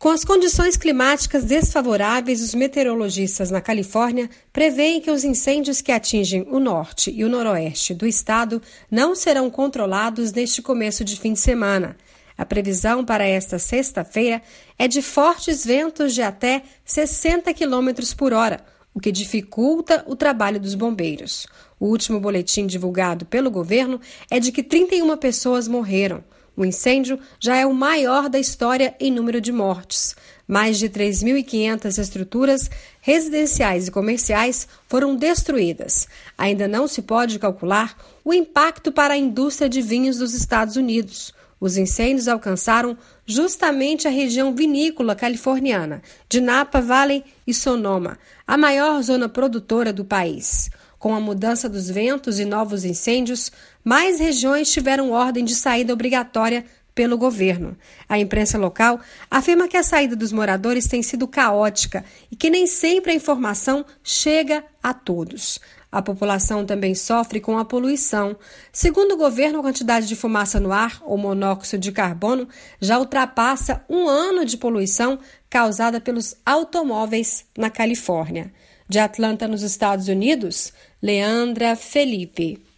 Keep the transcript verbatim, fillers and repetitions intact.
Com as condições climáticas desfavoráveis, os meteorologistas na Califórnia preveem que os incêndios que atingem o norte e o noroeste do estado não serão controlados neste começo de fim de semana. A previsão para esta sexta-feira é de fortes ventos de até sessenta quilômetros por hora, o que dificulta o trabalho dos bombeiros. O último boletim divulgado pelo governo é de que trinta e uma pessoas morreram. O incêndio já é o maior da história em número de mortes. Mais de três mil e quinhentas estruturas residenciais e comerciais foram destruídas. Ainda não se pode calcular o impacto para a indústria de vinhos dos Estados Unidos. Os incêndios alcançaram justamente a região vinícola californiana, de Napa Valley e Sonoma, a maior zona produtora do país. Com a mudança dos ventos e novos incêndios, mais regiões tiveram ordem de saída obrigatória pelo governo. A imprensa local afirma que a saída dos moradores tem sido caótica e que nem sempre a informação chega a todos. A população também sofre com a poluição. Segundo o governo, a quantidade de fumaça no ar, ou monóxido de carbono, já ultrapassa um ano de poluição causada pelos automóveis na Califórnia. De Atlanta, nos Estados Unidos, Leandra Felipe.